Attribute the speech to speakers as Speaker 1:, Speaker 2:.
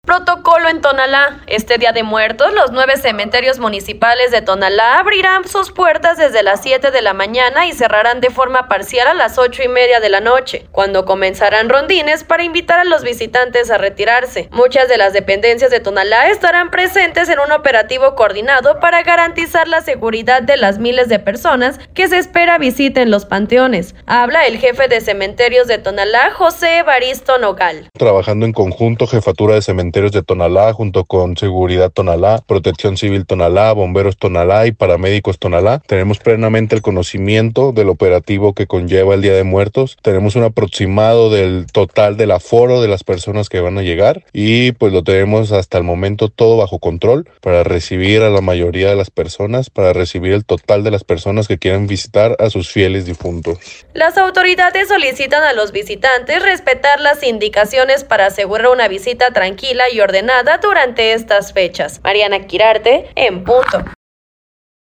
Speaker 1: Protocolo en Tonalá. Este Día de Muertos, los 9 cementerios municipales de Tonalá abrirán sus puertas desde las 7 de la mañana y cerrarán de forma parcial a las 8:30 de la noche, cuando comenzarán rondines para invitar a los visitantes a retirarse. Muchas de las dependencias de Tonalá estarán presentes en un operativo coordinado para garantizar la seguridad de las miles de personas que se espera visiten los panteones. Habla el jefe de cementerios de Tonalá, José Evaristo Nogal.
Speaker 2: Trabajando en conjunto, Jefatura de Cementerios de Tonalá, junto con Seguridad Tonalá, Protección Civil Tonalá, Bomberos Tonalá y Paramédicos Tonalá. Tenemos plenamente el conocimiento del operativo que conlleva el Día de Muertos. Tenemos un aproximado del total del aforo de las personas que van a llegar y pues lo tenemos hasta el momento todo bajo control para recibir a la mayoría de las personas, para recibir el total de las personas que quieran visitar a sus fieles difuntos.
Speaker 1: Las autoridades solicitan a los visitantes respetar las indicaciones para asegurar una visita tranquila y ordenada durante estas fechas. Mariana Quirarte, en punto.